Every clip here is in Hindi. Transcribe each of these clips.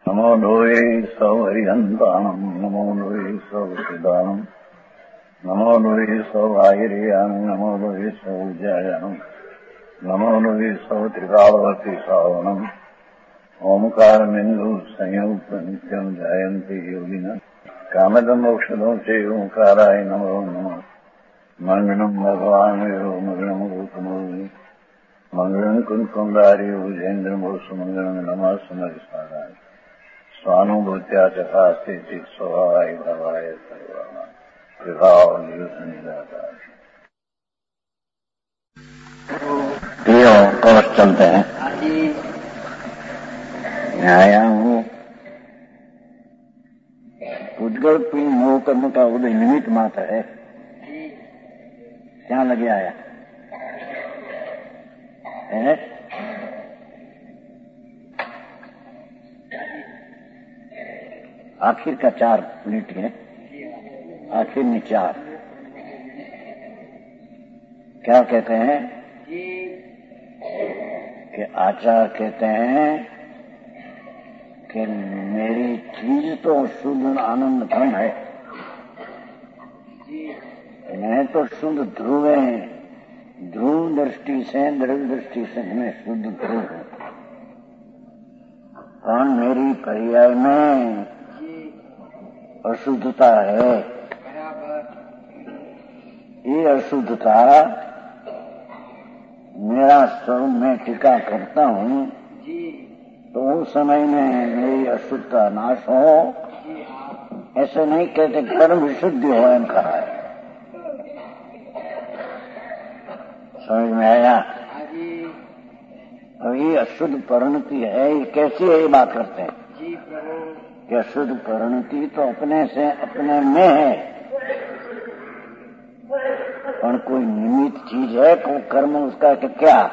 नमो लोये सौहरिहन्ताणम् नमो लोये सौसिदानम् नमो लोये सौभागिर्यानम् नमो लोये सौज्यायानम् नमो लोये सौत्रिकालवती सावनम् ओंकारमिन्दु संयुक्त नित्यम् जायन्ति योगिनः कामदम् औषधम् च ओंकाराय नमो नमः मंगलम् भगवान् मंगलम् गौतमोनि मंगलम् कुंकुमधारी उजेन्द्रमोसु मंगलम् नमः सुमरिसाराय स्वानुभूत्या चकास्ते स्वभावाय भवाय सर्वाणां विभाव निदातार। कोर्स चलते हैं। न्यायाम उद्गल पिंड मोह कर्म का उदय निमित्त मात्र है। क्या लगे आया है? आखिर का 4 मिनट है, आखिर में 4 क्या कहते हैं कि आचार्य कहते हैं कि मेरी चीज तो शुद्ध आनंद घन है, मैं तो शुद्ध ध्रुव है, ध्रुव दृष्टि से दृढ़ दृष्टि से मैं शुद्ध ध्रुव हूं। कौन मेरी पर्याय में अशुद्धता है, ये अशुद्धता मेरा स्वरूप में टीका करता हूं तो उस समय में मेरी अशुद्धता नाश हो। ऐसे नहीं कहते कर्म विशुद्धि हो, एम कहा है। समझ में आया? और ये अशुद्ध परिणति है, ये कैसी है? ये बात करते हैं कि अशुद्ध परिणति तो अपने से अपने में है, और कोई निमित्त चीज है, कोई कर्म उसका कि क्या?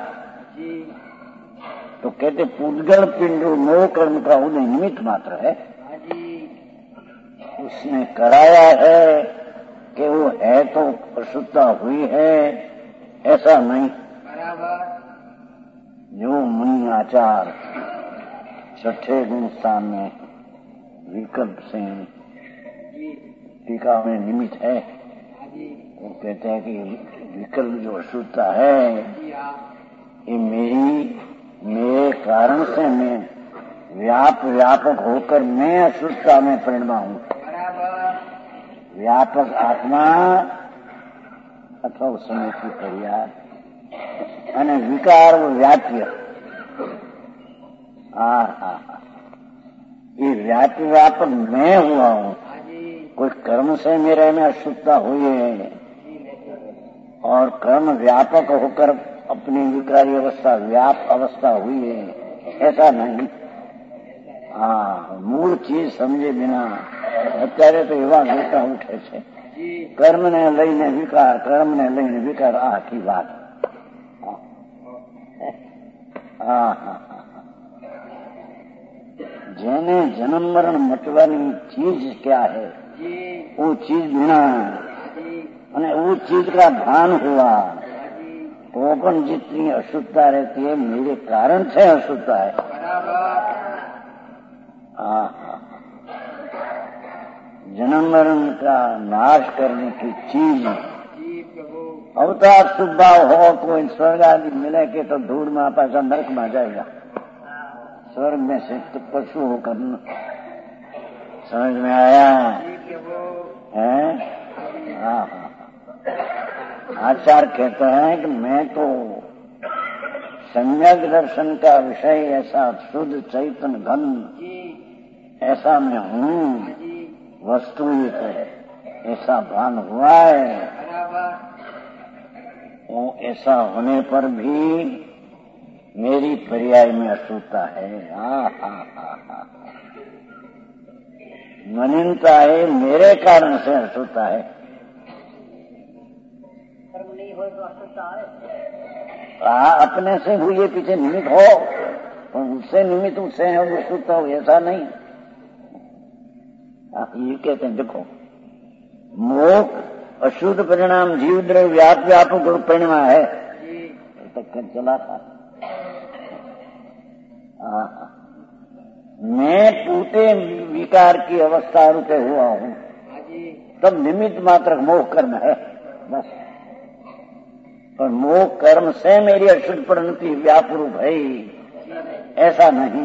तो कहते पूतगल पिंड मोह कर्म का उदय निमित्त मात्र है। उसने कराया है कि वो है तो अशुद्धता हुई है, ऐसा नहीं। जो मुनि आचार 6ठे गुण स्थान में विकल्प से टीका में निमित्त है, वो कहते हैं कि विकल्प जो अशुद्धता है ये मेरे कारण से मैं व्यापक होकर मैं अशुद्धता में परिणमा हूं। व्यापक आत्मा अथवा उस समय की पर्याय અને विकार वो व्याप्य। ये व्यापक मैं हुआ हूं, कोई कर्म से मेरे में अशुद्धता हुई है और कर्म व्यापक होकर अपनी विकारी अवस्था व्याप अवस्था हुई है, ऐसा नहीं। मूल चीज समझे बिना અત્યારે તો એવા ગોટા ઉઠે છે, કર્મને લઈને વિકાર, કર્મને લઈને વિકાર, આખી વાત। જેને જન્મ મરણ મટવાની ચીજ क्या है, वो चीज बिना અને वो चीज का भान हुआ तो पण जितनी अशुद्धता रहती है मेरे कारण से अशुद्धता है। जन्म मरण का नाश करने की चीज अवतार सुभाव हो, कोई स्वर्ग आदि मिले के तो धूल में पासा नरक में जाएगा, स्वर्ग में से तो पशु होकर। समझ में आया है? आचार्य कहते हैं कि मैं तो सम्यक दर्शन का विषय ऐसा शुद्ध चैतन्य घन ऐसा मैं हूँ, वस्तु ऐसा भान हुआ है। वो ऐसा होने पर भी मेरी पर्याय में अशुद्धता है। मलिनता है, मेरे कारण से अशुद्धता है। कर्म नहीं हो तो अशुद्धता है। अपने से हुई पीछे निमित्त हो, तो उससे निमित्त उससे है वो अशुद्धता हो, ऐसा नहीं। ये कहते हैं देखो, मोक्ष अशुद्ध परिणाम जीव द्रव्य व्यापक रूप परिणाम है, तक चला था। मैं पूते विकार की अवस्था रूपे हुआ हूं, तब निमित्त मात्र मोह कर्म है बस। पर मोह कर्म से मेरी अशुद्ध परिणति व्यापरूप है, ऐसा नहीं।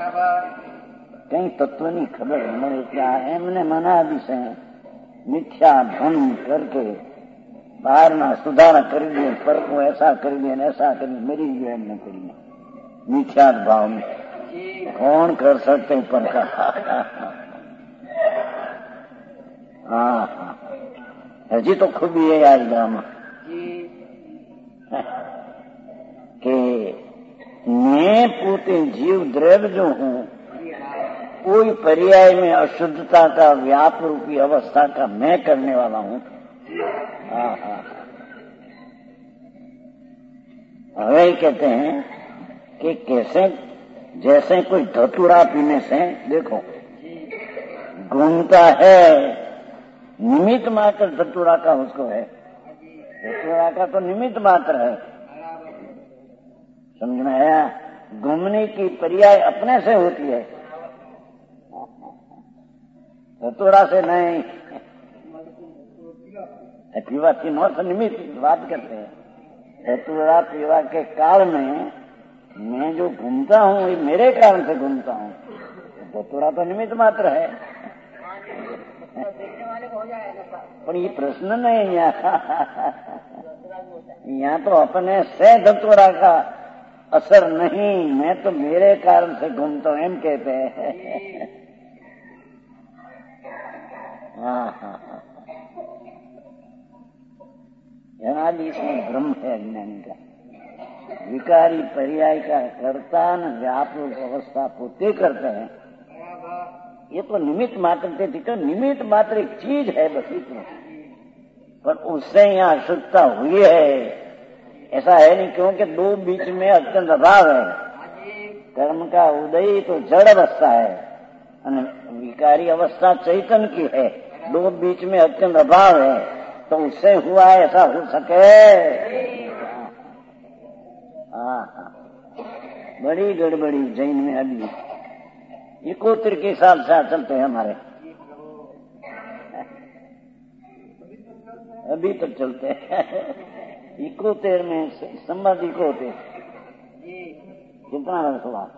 कई तत्व नहीं खबर મળે क्या એમને મના વિશે મિથ્યા ધન करके बाहर ना सुधारा कर दिए, पर को ऐसा कर दिए ऐसा कर दिए, मेरी जीवन में करिए मिथ्या भाव में कौन कर सकते पर का। हाँ हजी तो खूब ये आएगा कि मैं पूते जीव द्रव्य जो हूं, कोई पर्याय में अशुद्धता का व्याप रूपी अवस्था का मैं करने वाला हूं। हमें कहते हैं कि कैसे, जैसे कोई धतूरा पीने से देखो घूमता है, निमित्त मात्र धतूरा का उसको है, धतूरा का तो निमित्त मात्र है, समझ में आया। घूमने की पर्याय अपने से होती है, धतूरा से नहीं। पीवा की नौ निमित्त बात करते हैं, धतूरा पीवा के काल में मैं जो घूमता हूं ये मेरे कारण से घूमता हूं, धतूरा तो निमित्त मात्र है। पर ये प्रश्न नहीं यहाँ तो अपने से धतूरा का असर नहीं, मैं तो मेरे कारण से घूमता हूं एम कहते हैं। हाँ यानी इसमें भ्रम है अज्ञानी का। विकारी पर्याय का कर्ता न व्यापक अवस्था पोते करते हैं, ये तो निमित्त मात्र थे, तो निमित्त मात्र एक चीज है बस इतना, पर उससे यहाँ अशुद्धता हुई है ऐसा है नहीं, क्योंकि दो बीच में अत्यंत अभाव है। कर्म का उदय तो जड़ अवस्था है और विकारी अवस्था चैतन्य की है, दो बीच में अत्यंत अभाव है, तो उससे हुआ है ऐसा हो सके। बड़ी गड़बड़ी जैन में अभी इकोतिर के हिसाब से चलते हैं हमारे, अभी तक चलते हैं इकोतेर में संबंध इकोतेर कितना वर्ष हुआ?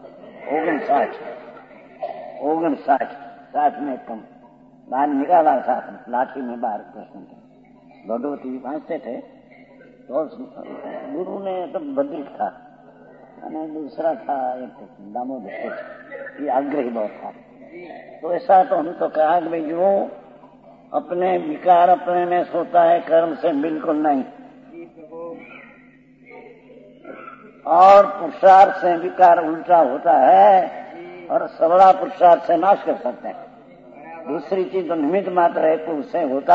59 में कम बाहर निकाला, साथ लाठी में बाहर कृष्ण थे, भगवती पहुंचते थे तो गुरु ने तो बद्रिक था और दूसरा था एक दामोदर, ये आग्रही बहुत था। तो ऐसा तो हम तो कहा कि भाई जो अपने विकार अपने में सोता है कर्म से बिल्कुल नहीं, और पुरुषार्थ से विकार उल्टा होता है और सबड़ा पुरुषार्थ से नाश कर सकते हैं। दूसरी चीज तो निमित्त मात्र है, तो उससे होता।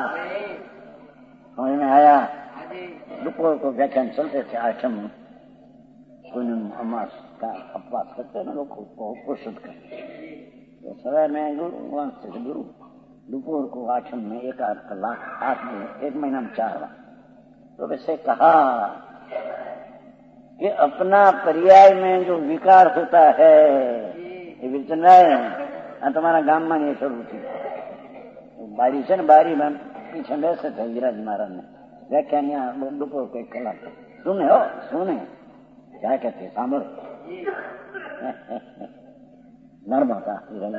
समझ में आया? दोपहर को व्याख्यान चलते थे, आठम पूर्णिम अमास का अपवास करते ना लोग को शुद्ध करते, तो सवेर में गुरु वहां से गुरु दोपहर को आठम में 1-8 कलाक 8 दिन 1 महीना में 4 बार। तो वैसे कहा कि अपना पर्याय में जो विकार होता है ये विचनाय तुम्हारा गांव में ये शुरू थी बारी से बारी में पीछे बैसे थे गिराज महाराज ने व्याख्यान यहाँ दोपहर को 1 कलाक सुने क्या कहते सांभो नर्मदा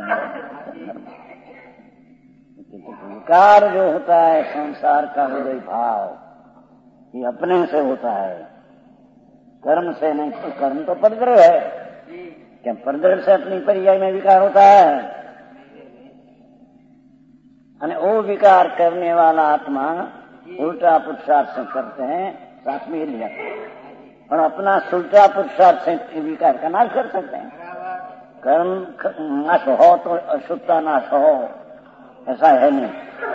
विकार जो होता है संसार का हृदय भाव ये अपने से होता है, कर्म से नहीं। तो कर्म तो परद्रव्य है, क्या परद्रव्य से अपनी पर्याय में विकार होता है? और वो विकार करने वाला आत्मा उल्टा पुरुषार्थ से करते हैं, साथ में लिया और अपना सुलटा पुरुषार्थ से विकार का नाश कर सकते हैं। कर्म नाश हो तो अशुद्धता नाश हो, ऐसा है नहीं।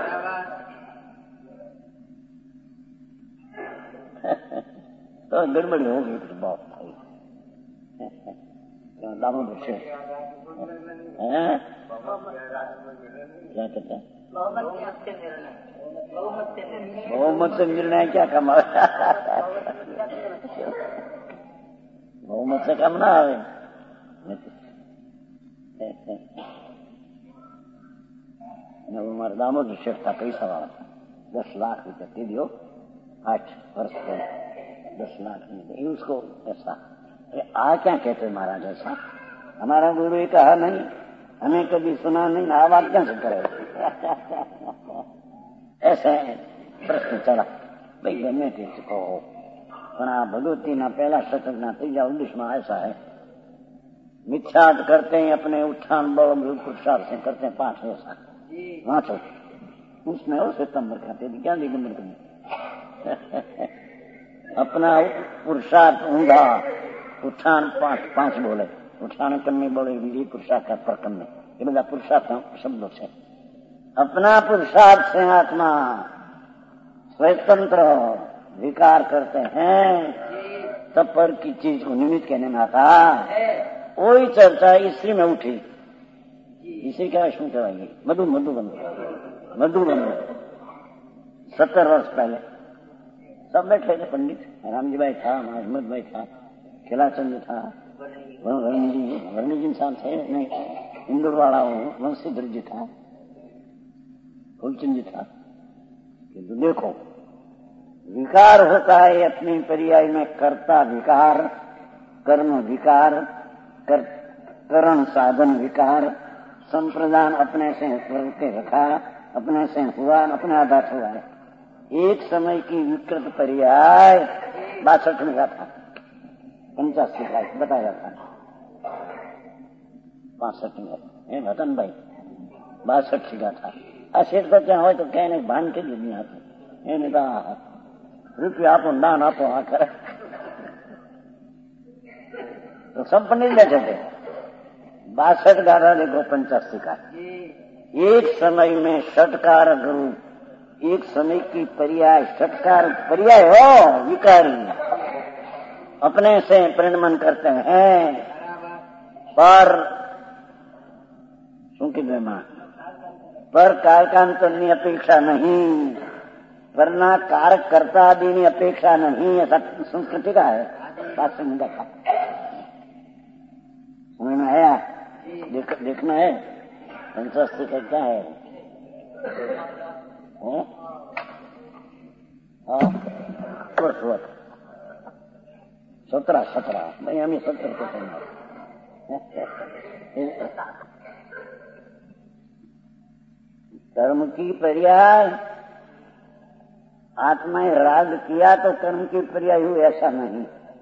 तो गड़बड़ी होगी फिर बहुत भाई। दामोदर से क्या कहते हैं? बहुमत से निर्णय क्या कमा? बहुमत से कम ना आवे। वो हमारा दामोदर शेठ था, पैसा वाला था, 10 लाख रुपया दे दियो 8 वर्ष पहले, 10 लाख नहीं दे उसको ऐसा। आ क्या कहते महाराज ऐसा? हमारा गुरु ये कहा नहीं, हमें कभी सुना नहीं, आवाज क्या से करे? ऐसे प्रश्न चला भाई गमे ते कहो, પણ આ ભગવતીના પહેલા શતકના ત્રીજા ઉદ્દેશમાં ऐसा है, मिथ्यात करते हैं अपने उत्थान बल पुरुषार्थ से करते हैं 5 ऐसा वाँचो उसमें और सितंबर खाते क्या दिगंबर करने अपना पुरुषार्थ ऊंधा उत्थान 5 बोले, उत्थान करने बोले विधि पुरुषार्थ का प्रकरण में, ये બધા पुरुषार्थ शब्दों से अपना पुरुषार्थ से आत्मा स्वतंत्र विकार करते हैं, तब पर की चीज को निमित्त कहने में आता। वही चर्चा स्त्री में उठी, स्त्री क्या शू कहवाएगी? मधुबन 70 वर्ष पहले सब बैठे थे, पंडित रामजी भाई था, अहमद भाई था, खिलाचंद था, वर्णी जी इंसान थे नहीं, इंदौर वाला वंशीधर जी था, फूलचंद जी था। देखो विकार होता है अपनी पर्याय में, कर्ता विकार, कर्म विकार, करण साधन विकार, संप्रदान अपने से करके रखा, अपने से हुआ, अपने आधार हुआ है। एक समय की विकृत पर्याय 62 में था, 85 का बताया था, 65 में भटन भाई 62 का था। अशेर तो क्या हो तो कहने भान के दुनिया था, रुपया आपो दान आपो आ करे तो सब पंडित बैठे थे। 62 गारा देखो 85 का। एक समय में षटकार गुरु, एक समय की पर्याय षटकार पर्याय हो विकारी अपने से परिणमन करते हैं, पर पर कारकांतરની अपेक्षा नहीं, वरना कारक कर्ता आदि की अपेक्षा नहीं, ऐसा संस्कृति का है। बात से नहीं देखा, समझ में आया? देखना है संस्कृति का क्या है? 17 भाई हमें 70 को समझा। कर्म की पर्याय आत्मा ने राग किया तो कर्म की पर्याय हुई, ऐसा नहीं।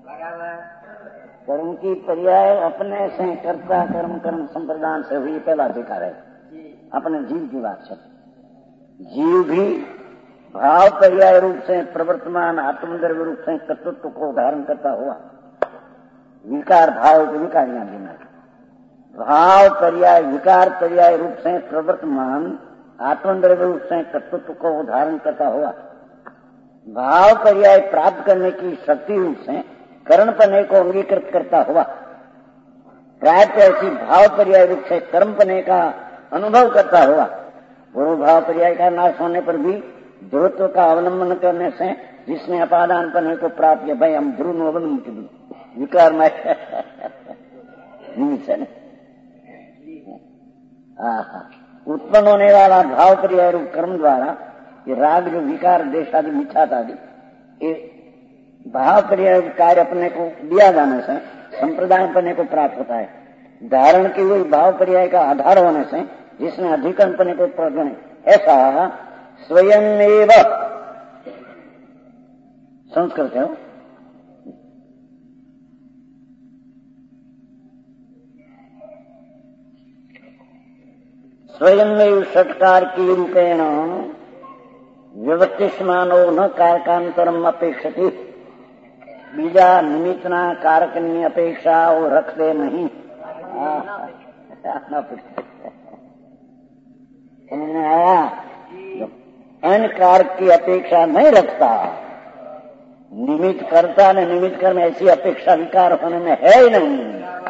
कर्म की पर्याय अपने से कर्ता कर्म संप्रदान से हुई, पहला अधिकार है अपने जीव की बात से। जीव भी भाव पर्याय रूप से प्रवर्तमान आत्मद्रव्य रूप से तत्व को धारण करता हुआ विकार भाव के विकारियां देना, भाव पर्याय विकार पर्याय रूप से प्रवर्तमान आत्मद्रव्य रूप से तत्व को धारण करता हुआ भाव पर्याय प्राप्त करने की शक्ति रूप से कर्मपने को अंगीकृत करता हुआ प्राप्त ऐसी भाव पर्याय रूप से कर्मपने का अनुभव करता हुआ, पूर्व भाव पर्याय का नाश होने पर भी ध्रुवत्व का अवलंबन करने से जिसने अपादान पने को प्राप्त किया, भाई हम ध्रुव अवलंबन विकार में उत्पन्न होने वाला भाव पर्याय रूप कर्म द्वारा ये राग जो विकार देश आदि मिथ्यात आदि ये भाव पर्याय कार्य अपने को दिया जाने से संप्रदाय पने को प्राप्त होता है। धारण की हुई भाव पर्याय का आधार होने से जिसने अधिकरण पने को प्राप्त, ऐसा स्वयं संस्कृत है। स्वयं षटकार की रूपेण व्यवतिष्मानो न कारकांतरम अपेक्षति, बीजा निमित्तना कारकनी अपेक्षा वो रखते नहीं। समझ में आया? अन्य कारक की अपेक्षा नहीं रखता, निमित्त करता न निमित्त कर्म ऐसी अपेक्षा विकार होने में है ही नहीं।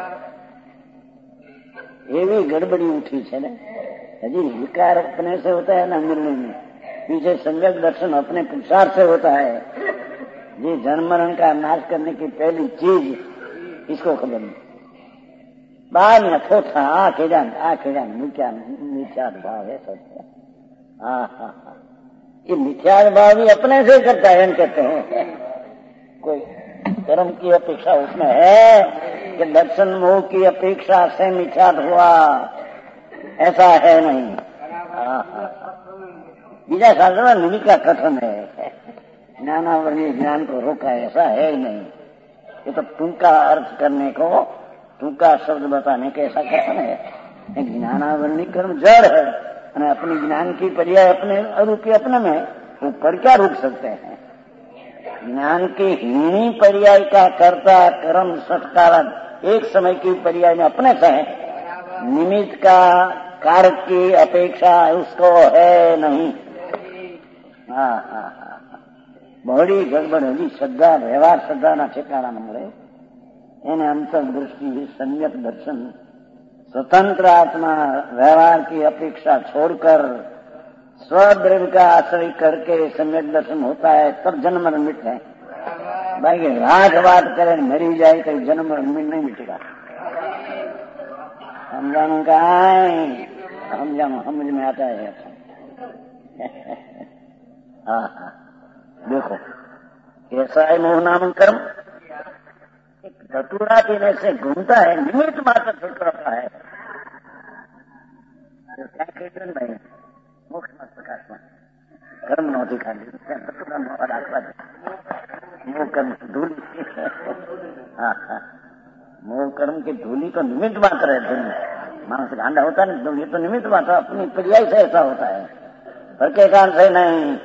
ये भी गड़बड़ी उठी है ना, जी विकार अपने से होता है ना निर्णय में, पीछे सम्यक दर्शन अपने पुरुषार्थ से होता है। ये जन्म मरण का नाश करने की पहली चीज इसको खबर नहीं। बाद में थोथा आखे जान मिथ्या भाव है सब। ये मिथ्या भाव भी अपने से करता है, कहते हैं। कोई कर्म की अपेक्षा उसमें है कि दर्शन मोह की अपेक्षा से मिथ्यात हुआ, ऐसा है नहीं। बीजा शास्त्र में निमित्त का कथन है, ज्ञानावरणीय ज्ञान को रोका, ऐसा है ही नहीं। ये तो टूका अर्थ करने को, टूका शब्द बताने के ऐसा कथन है। ज्ञानावरणीय कर्म जड़ है, अपनी ज्ञान की पर्याय अपने रूपी अपने में, वो पर क्या रुक सकते हैं। ज्ञान की हीनी पर्याय का कर्ता कर्म सत्कारक एक समय की पर्याय में अपने से है, निमित्त का कार्य की अपेक्षा उसको है नहीं। बड़ी गड़बड़ होगी श्रद्धा, व्यवहार श्रद्धा ना ठिकाना न મળે એને अंतर्दृष्टि सम्यक दर्शन, स्वतंत्र आत्मा व्यवहार की अपेक्षा छोड़कर स्वद्रव्य का आश्रय करके सम्यक दर्शन होता है, तब जन्म मरण मिटते हैं। बाकी रात बात करे मरी जाए तो जन्म मरण नहीं मिटेगा। समझाने का समझ में आता है। हाँ, देखो कैसा है मोह नाम कर्म। एक धतूरा पीने से घूमता है, निमित्त मात्र धतूरा है, भाई मोक्ष मत प्रकाश में कर्म नौती खा ली धतूरा मोह कर्म की धूली। मोह कर्म की धूली तो निमित्त मात्र है। धूली मानस गांडा होता है ना, ये तो निमित्त मात्र अपनी पर्याय से ऐसा होता है, पर के कारण से नहीं।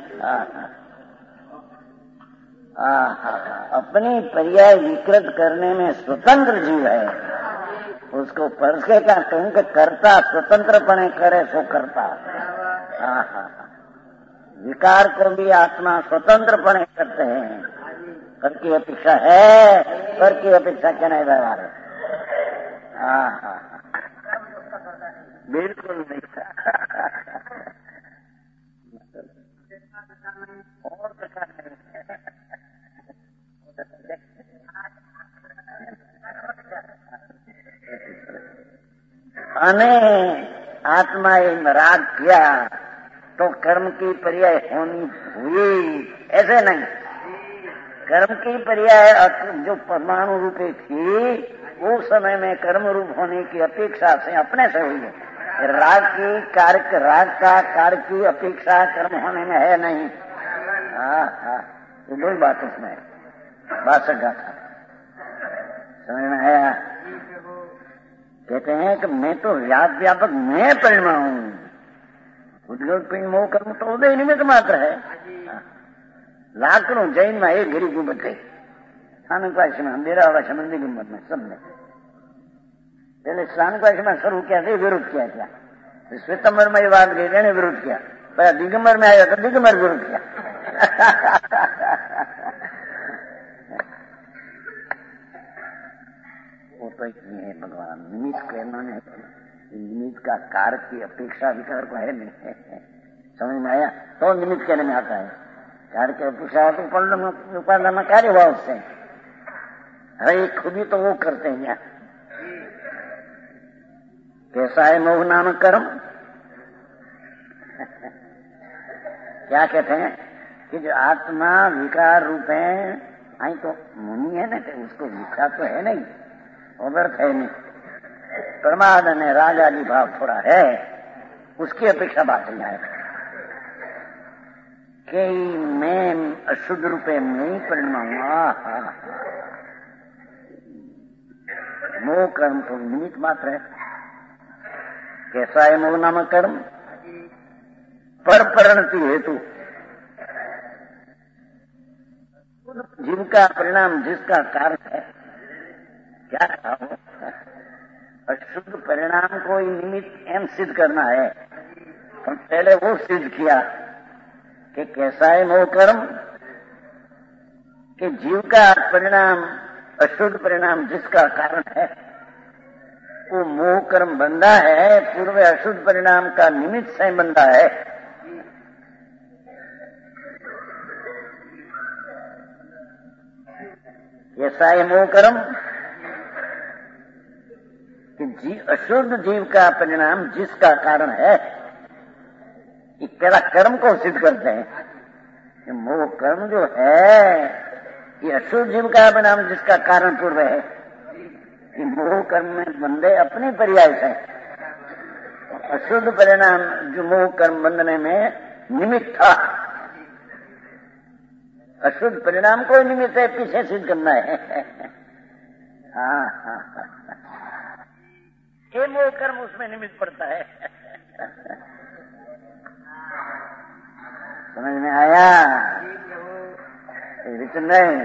अपनी पर्याय विकृत करने में स्वतंत्र जीव है, उसको परके का कहूं करता स्वतंत्रपणे करे सो करता। विकार को भी आत्मा स्वतंत्रपणे करते हैं, पर की अपेक्षा है, पर की अपेक्षा क्या नहीं व्यवहार है। बिल्कुल नहीं। और अने आत्मा राग किया तो कर्म की पर्याय होनी हुई, ऐसे नहीं। कर्म की पर्याय जो परमाणु रूपी थी उस समय में कर्म रूप होने की अपेक्षा से अपने से हुई है। राग का कार्य की अपेक्षा कर्म होने में है नहीं। ये दो बात उसमें बात सका था, समझ में आया। कहते हैं कि मैं तो व्यापक मैं परिणमा हूं, उद्योग पिंड मोह कर्म तो उदय निमित्त मात्र है। लाखों जैन में एक गिरी गुम्बद गई, स्थानक वासी में अंधेरा वासी मंदिर गुम्बद में सबने पहले स्थानक वासी में शुरू किया था, विरोध किया था। श्वेतंबर में ये बात गई, ने विरोध किया, पर दिगंबर में आया तो दिगंबर विरोध किया। वो तो एक नहीं है भगवान, निमित्त कहना है, निमित्त का कार्य की अपेक्षा विकार को है नहीं। समझ में आया? तो निमित्त कहने में आता है, कार्य की अपेक्षा तो उपादान में कार्य हुआ उससे। अरे खुद ही तो वो करते हैं यहाँ। कैसा है मोह नाम कर्म? क्या कहते हैं कि जो आत्मा विकार रूप है, आई तो मुनि है ना, तो उसको विकार तो है नहीं, व्यर्थ है नहीं। प्रमाद ने राग आदि भाव थोड़ा है, उसकी अपेक्षा बात नहीं आएगा कि मैं अशुद्ध रूपे में परिणमाऊंगा। मोह कर्म तो निमित्त मात्र है। कैसा है मोह नामक कर्म? पर परिणति हेतु, जीव का परिणाम जिसका कारण है। क्या था वो? अशुद्ध परिणाम को निमित्त एम सिद्ध करना है, तो पहले वो सिद्ध किया कि कैसा है मोह कर्म, कि जीव का परिणाम अशुद्ध परिणाम जिसका कारण है वो मोह कर्म बंधा है, पूर्व अशुद्ध परिणाम का निमित्त से बंधा है। कैसा है मोह कर्म? कि अशुद्ध जीव का परिणाम जिसका कारण है, ये केवल कर्म को सिद्ध करते हैं। ये मोह कर्म जो है ये अशुद्ध जीव का परिणाम जिसका कारण पूर्व है। ये मोह कर्म में बंधे अपने पर्याय से, अशुद्ध परिणाम जो मोह कर्म बंधने में निमित्त था, अशुद्ध परिणाम को निमित्त है, पीछे सिद्ध करना है। हाँ, ये मोह कर्म उसमें निमित्त पड़ता है। समझ में आया? विचन नहीं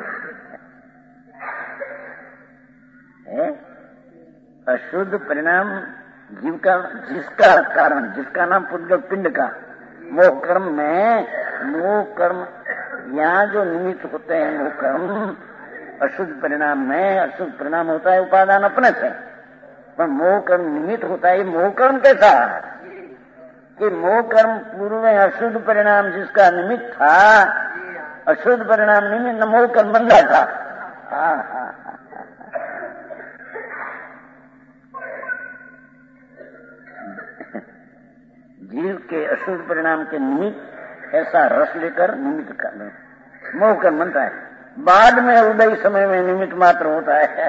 अशुद्ध परिणाम जीव का जिसका कारण, जिसका नाम पुद्गल पिंड का मोह कर्म में, मोह कर्म यहाँ जो निमित्त होते हैं मोह कर्म अशुद्ध परिणाम में, अशुद्ध परिणाम होता है उपादान अपने से, पर मोह कर्म निमित्त होता है। मोह कर्म कैसा कि मोह कर्म पूर्व में अशुद्ध परिणाम जिसका निमित्त था, अशुद्ध परिणाम निमित्त मोह कर्म बन रहा था। जीव के अशुद्ध परिणाम के निमित्त ऐसा रस लेकर निमित्त कर मोह कर्म बनता है। बाद में उदय समय में निमित्त मात्र होता है।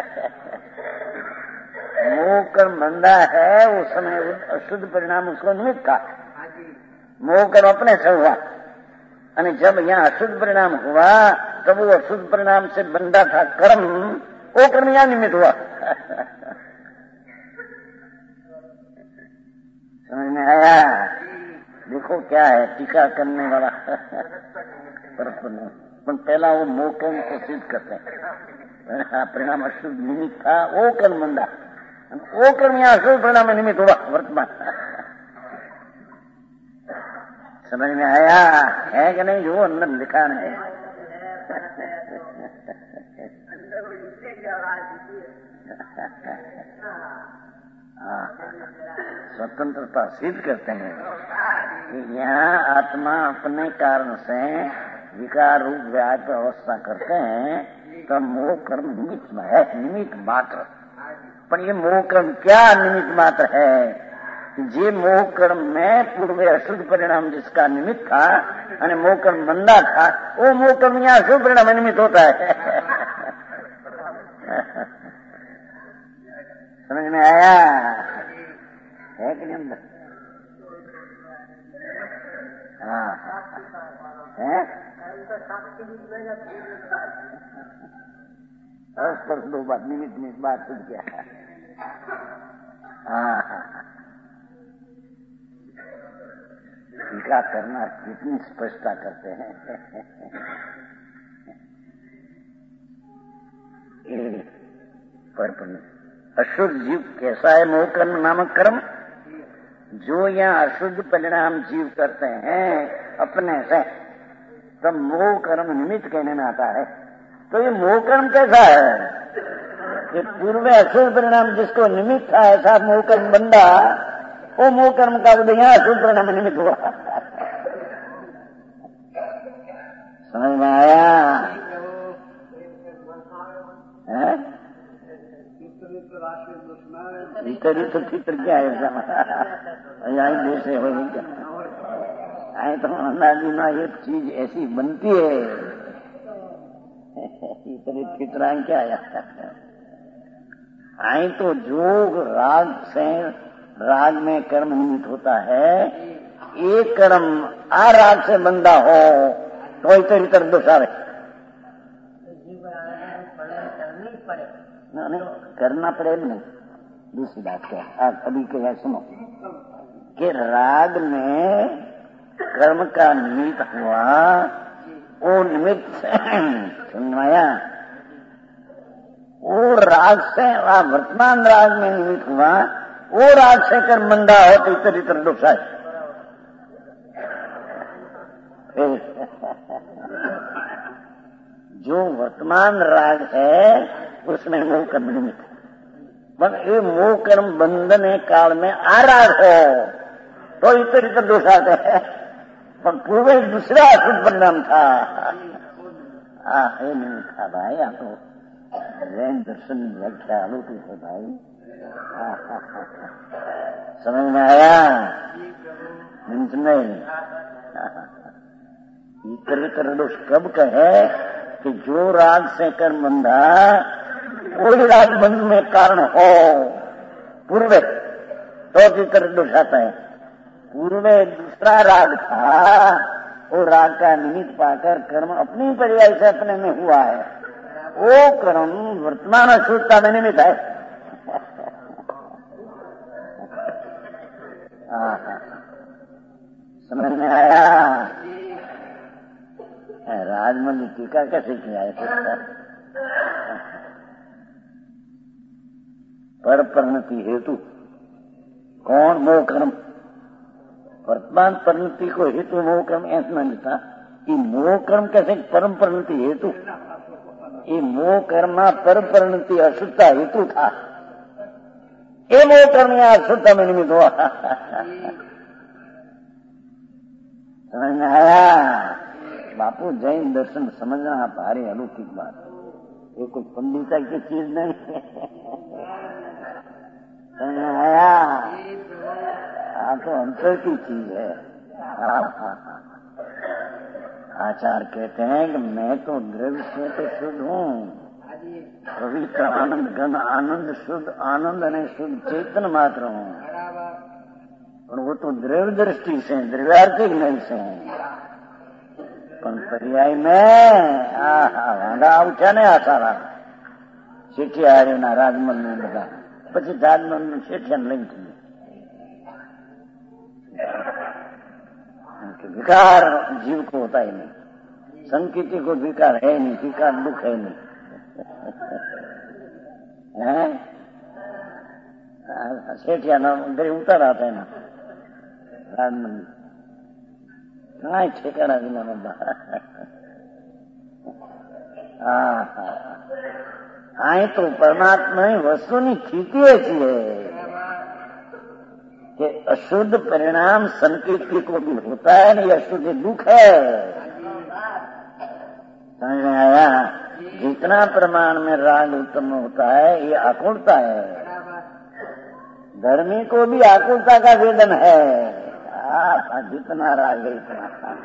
मोह कर्म बंधा है उस समय अशुद्ध परिणाम उसको निमित्त था। मोह कर्म अपने से हुआ, और जब यहाँ अशुद्ध परिणाम हुआ तब वो अशुद्ध परिणाम से बंधा था कर्म, वो कर्म यहाँ निमित्त हुआ। समझ में आया? देखो क्या है टीका करने वाला। पर पहला वो मोह कर्म को सिद्ध करते हैं। परिणाम अशुद्ध निमित्त था, वो कर्म बंधा, वो कर्म यहाँ अशुद्ध परिणाम में निमित्त हुआ वर्तमान। समझ में आया है कि नहीं? जो अंदर लिखा है। स्वतंत्रता सिद्ध करते हैं कि यहाँ आत्मा अपने कारण से विकार रूप व्याप्त अवस्था करते हैं, तब मोह कर्म निमित्त में है, निमित्त मात्र। पर ये मोह कर्म क्या निमित्त मात्र है? जे मोह कर्म में पूर्व अशुद्ध परिणाम जिसका निमित्त था, यानी मोह कर्म बंधा था, वो मोह कर्म यहाँ अशुद्ध परिणाम निमित्त होता है। समझ में आया है कि नहीं अंदर? हाँ है पर दो बात निमित्त में बात सुन क्या है। हाँ टीका करना कितनी स्पष्टता करते हैं। पर अशुद्ध जीव कैसा है? मोह कर्म नामक कर्म जो यहाँ अशुद्ध परिणाम जीव करते हैं अपने से, तब मोह कर्म निमित्त कहने में आता है। तो ये मोह कर्म कैसा है? ये पूर्व अशुद्ध परिणाम जिसको निमित्त था ऐसा मोह कर्म बंदा, वो मोह कर्म का उदय यहाँ अशुद्ध परिणाम निमित्त हुआ। समझ में आया? चित्र क्या है? यही देश हो क्या? आए तो अंदाजी ना ये चीज ऐसी बनती है, इतनी चित्राएं क्या है? आए तो जो राग से, राग में कर्म निमित्त होता है, एक कर्म आराग से बंधा हो तो इतर इतर दोषावे नहीं करना पड़े। नहीं दूसरी बात क्या आप अभी क्या सुनो कि राग में कर्म का निमित्त हुआ, वो निमित्त सुनवाया, वो राग से वर्तमान राग में निमित्त हुआ, वो राग से कर्म बंधा हो तो इतर इतर दोष है। जो वर्तमान राग है उसमें मोह कर्म निमित्त है, पर ये मोह कर्म बंधने काल में आराग हो तो इतर इतर दोष आते हैं। पर पूर्व दूसरा अशुद्ध परिणाम था। ये नहीं था भाई, आप तो जैन दर्शन व्याख्या अलौकिक है भाई। समझ में आया? नहीं। इतर दोष कब कहे कि जो राग से कर्म बंधा कोई राग बंध में कारण हो पूर्वे तो इतर दोष आता है। पूर्वे दूसरा राग था, वो राग का निमित्त पाकर कर्म अपनी पर्याय से अपने में हुआ है, वो कर्म वर्तमान अशुद्धता में निमित्त है। समझ में आया? राजमल टीका कैसे किया है? पर परिणति हेतु कौन? मोह कर्म। वर्तमान परिणति को हेतु मोह कर्म ऐसा नहीं था कि मोह कर्म कैसे परम परिणति हेतु। ये मोह कर्म पर परिणति अशुद्धता हेतु था। ये मोह कर्म या अशुद्धता में निमित्त हुआ। समझ में आया? बापू जैन दर्शन समझना भारी अलौकिक बात है, ये कोई पंडिता की चीज नहीं है। समझ में आया? तो अंतर की चीज है। आचार्य कहते हैं कि मैं तो द्रव्य से तो शुद्ध हूँ, पवित्र आनंद घन आनंद शुद्ध आनंद ने शुद्ध चेतन मात्र हूँ, और वो तो द्रव्य दृष्टि से द्रव्यार्थिक नहीं से पर्याय में वांधा उठा ने आसारा શેઠિયા ના રાજમલ ને બધા પછી રાજમલ નું શેઠિયા લઈ થયું विकार जीव को होता ही नहीं, संकीर्ति को विकार है नहीं, विकार दुख है नहीं। सेठिया ना उधर उतर आता है ना राजमल कहाँ ठेकाना बिना बंदा। आए तो परमात्मा वस्तु की स्थिति ऐसी है कि अशुद्ध परिणाम संकीर्ति को भी होता है, नहीं अशुद्ध दुख है। समझ में आया? जितना प्रमाण में राग उत्पन्न होता है ये आकुलता है, धर्मी को भी आकुलता का वेदन है। जितना राग है इतना,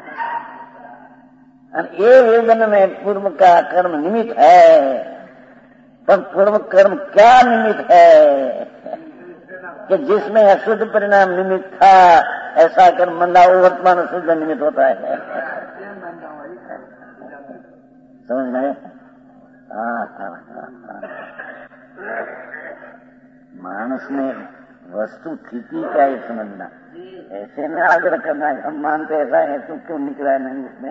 ये वेदन में पूर्व का कर्म निमित्त है। पर पूर्व कर्म क्या निमित्त है कि जिसमें अशुद्ध परिणाम निमित्त था, ऐसा कर्म बंदा वो वर्तमान शुद्ध निमित्त होता है। समझ में? मानस में वस्तु स्थिति क्या है समझना, ऐसे में आग्रह करना है। हम मानते ऐसा है तो क्यों निकला है नहीं उसमें।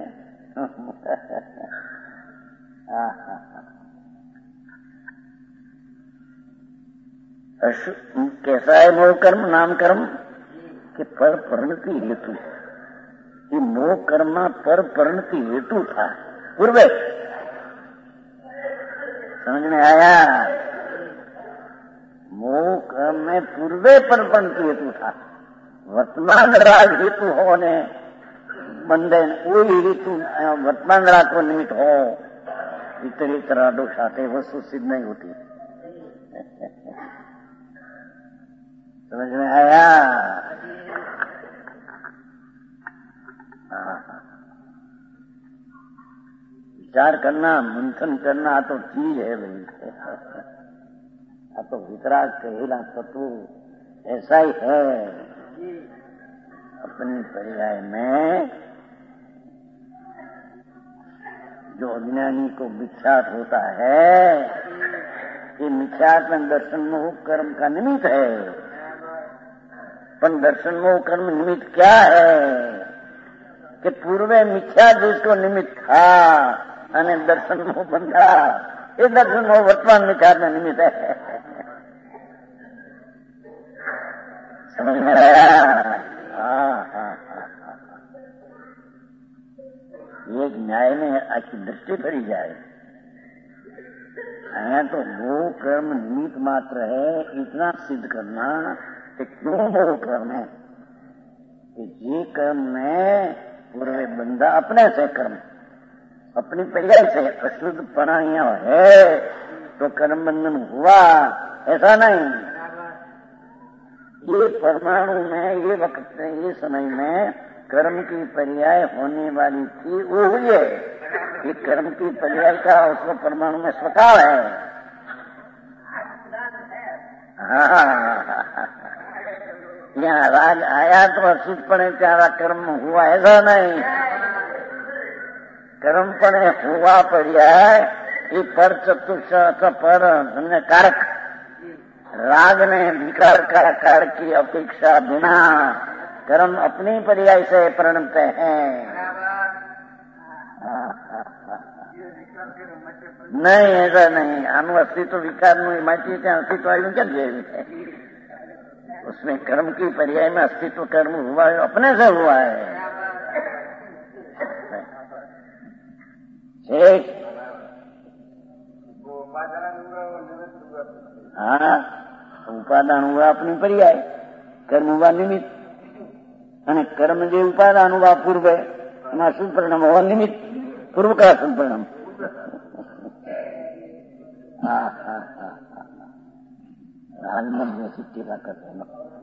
कैसा है मोह कर्म नाम कर्म के पर परिणति हेतु। ये मोह कर्म पर परिणति हेतु था पूर्वे। समझ में आया? मोह कर्म में पूर्वे पर परिणति हेतु था, वर्तमान राग हेतु होने बंधे वही हेतु वर्तमान राग को निमित्त हो। इतनी तरह दोष आते वस्तु सिद्ध नहीं होती। समझ में आया? विचार करना मंथन करना तो चीज है भाई। तो वितराग कहेला तत्व ऐसा ही है। अपनी पर्याय में जो अज्ञानी को मिथ्यात्व होता है, ये मिथ्यात्व में दर्शन मोह कर्म का निमित्त है। पर दर्शन मोह कर्म निमित्त क्या है कि पूर्वे मिथ्या जिसको निमित्त था अने दर्शन मोह बंधा, ये दर्शन मोह वर्तमान मिथ्यात्व में निमित्त है। समझ में आया? एक न्याय में अच्छी दृष्टि भरी जाए। तो वो कर्म निमित्त मात्र है, इतना सिद्ध करना कि क्यों वो कर्म है कि ये कर्म में पूरे बंदा अपने से कर्म अपनी पर्याय से अशुद्ध पढ़ाइया है तो कर्म बंधन हुआ, ऐसा नहीं। ये परमाणु में ये वक्त में ये समय में कर्म की पर्याय होने वाली थी वो हुई है। ये कर्म की पर्याय का उसको परमाणु में स्वभाव है। यहाँ राज आया तो अशुद्धपणे त्यारा कर्म हुआ, ऐसा नहीं। कर्मपणे हुआ पर्याय ये पर चतुर्थ पर कारक राग ने विकार कार की अपेक्षा बिना कर्म अपनी पर्याय से परिणत है। नहीं, ऐसा नहीं। आनु अस्तित्व विकार नु माटी त्या अस्तित्व आयु क्या है? उसमें कर्म की पर्याय में अस्तित्व कर्म हुआ है, अपने से हुआ है। ठीक। हाँ, उपादान हुआ अपनी पर्याय, कर्म हुआ निमित्त, અને કર્મ જે ઉપાદાન હુआ પૂર્વ એમાં શું પરિણામ હોવા નિમિત્ત પૂર્વ का શું પરિણામ। राजमन में सिद्धि का कर देना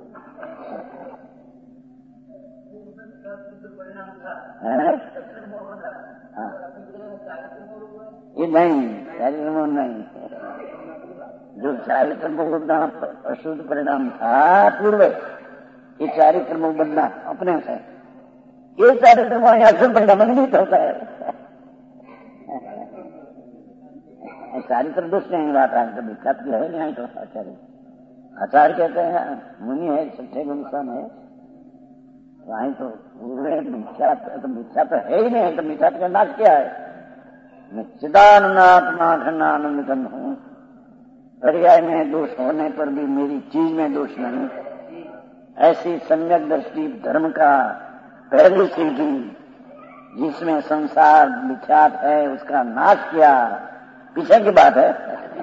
ये नहीं, चारित्र नहीं। जो चारित्र बनना अशुद्ध परिणाम था पूर्व, ये चारित्र बनना अपने से, ये चारित्र अशुद्ध परिणाम नहीं होता है। चारित्र दोष नहीं बात है, विख्यात है नहीं तो आचार्य आचार्य कहते हैं मुनि है सच्चे गुणसान है, वहीं तो पूरे मिथ्यात तो मिथ्या तो है ही नहीं, तो मिथ्यात का नाश क्या है। मैं चिदानंदात्मा अखंडानंद हूँ, पर्याय में दोष होने पर भी मेरी चीज में दोष नहीं। ऐसी सम्यक दृष्टि धर्म का पहली सीढ़ी जिसमें संसार मिथ्यात है उसका नाश किया, पीछे की बात है।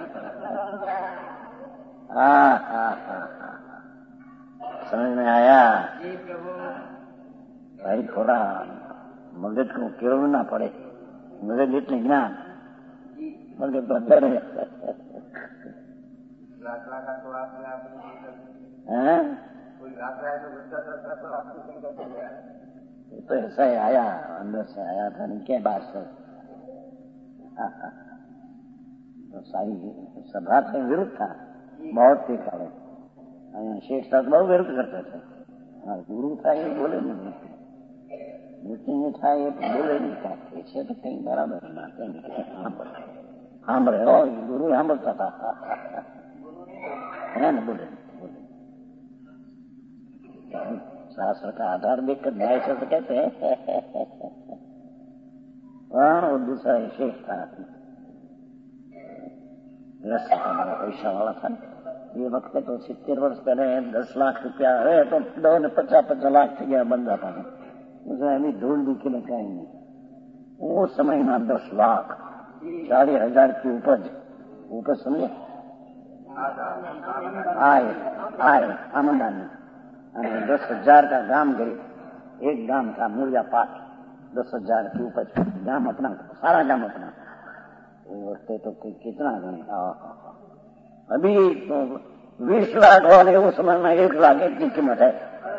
समझ में आया भाई। थोड़ा मगज को केवलना पड़े, मगज इतने ज्ञान मगज तो अंदर है। तो ऐसा ही आया, अंदर से आया था, नहीं क्या बात से। तो सारी सभा से विरुद्ध था, बहुत थे खड़े, शेख साहब बहुत विरुद्ध करते थे। गुरु था ये बोले नहीं, मीटिंग में था ये बोले नहीं था, पीछे तो कहीं बराबर मारते हम रहे हो, गुरु हम बोलता था है ना, बोले शास्त्र का आधार देखकर न्याय शास्त्र कहते हैं। और दूसरा शेख था, पैसा वाला था। ये वक्त तो 70 वर्ष पहले 10 लाख रुपया है तो 50 लाख से गया बन जाता है, उसे अभी धूल भी खिले नहीं। वो समय में 10 लाख 40,000 की उपज समझे आए आमदनी। 10,000 का गांव गरीब, एक गांव था मूलिया पाठ, 10,000 की उपज, गांव अपना, सारा गांव अपना। तो कितना गणे, अभी तो 20 लाख वाले उस समय में 1 लाख की कीमत है,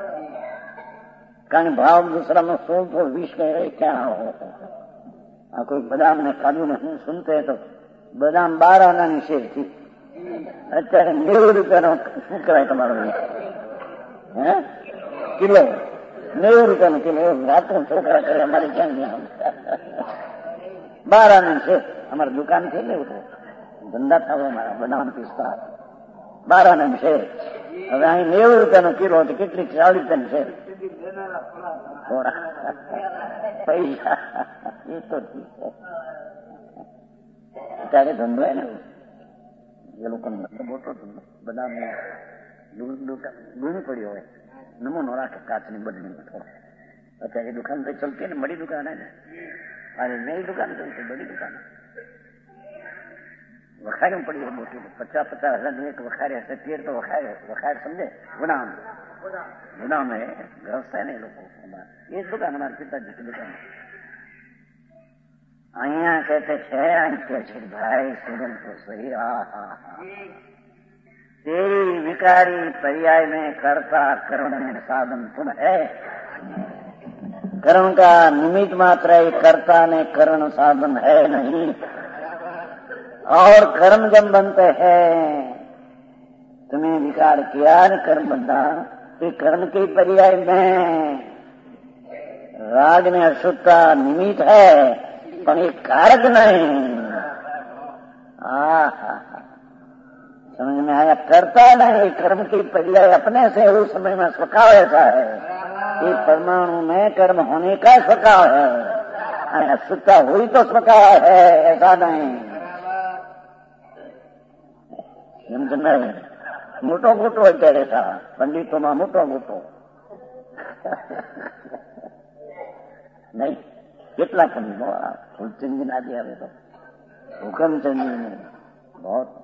कारण भाव दूसरा में 100 तो 20 का क्या हो। कोई बादाम ने काजू नहीं सुनते तो बादाम 12 आना शेर थी, અત્યારે 90 રૂપિયાનો શું કરાય તમારો કિલો, 90 રૂપિયાનો કિલો। રાતો છોકરા કરે અમારે ક્યાં ગયા 12 આના છે, અમારી દુકાન છે ને તો ધંધા થવા અમારા બનાવન પિસ્તા 12 આના છે। હવે અહીં 90 રૂપિયાનો કિલો તો કેટલી 40 રૂપિયાની છે થોડા પૈસા એ તો ઠીક છે। અત્યારે ધંધો હે ને ये लोग मोटो बदाम लूनी पड़ी हो नमूनो राखे कांच की बदली में थोड़ा। अच्छा ये दुकान पे चलती है ना, बड़ी दुकान है ना, अरे नई दुकान चलती, बड़ी दुकान है। वखारे में पड़ी है मोटी, 50-50 हजार एक वखारे है, तेर तो वखार समझे, गुनाम है, व्यवस्था नहीं लोगों को। ये दुकान हमारे पिताजी की दुकान है। અહીંયા कहते भाई सुगम तो सही, तेरी विकारी पर्याय में कर्ता कर्म में साधन तुम है। कर्म का निमित्त मात्र है, कर्ता ने करण साधन है नहीं। और कर्म जब बनते हैं, तुम्हें विकार किया न कर्म बंधा, तो कर्म के पर्याय में राग ने अशुद्धता निमित्त है, पर ये कारक नहीं। समझ में आया? करता नहीं, कर्म की पर्याय अपने से उस समय में स्वभाव ऐसा है कि परमाणु में कर्म होने का स्वभाव है, अशुद्धता हुई तो स्वभाव है, ऐसा नहीं। मोटो मोटो અત્યારે था पंडितों मोटो मोटो नहीं, કેટલા पंडितो फूलचंद ना दिया तो हुकमचंद ने बहुत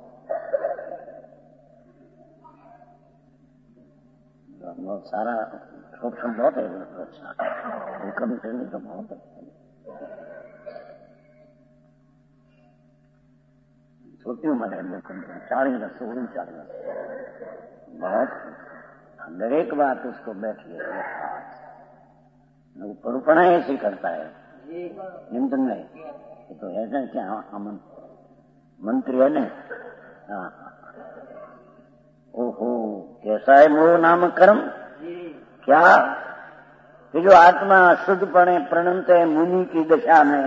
सारा ऑप्शन बहुत है। अच्छा, हुकमचंद तो बहुत अच्छा, छोटी उम्र है, लेकिन 40 वर्ष 39 बहुत दरेक बात उसको बैठ गई। ऊपर ऐसे करता है निमंत्रण में, तो ऐसा क्या अमन मंत्री है ना। ओहो, कैसा है मोह नाम कर्म, क्या कि जो आत्मा शुद्धपणे प्रणत है मुनि की दशा में।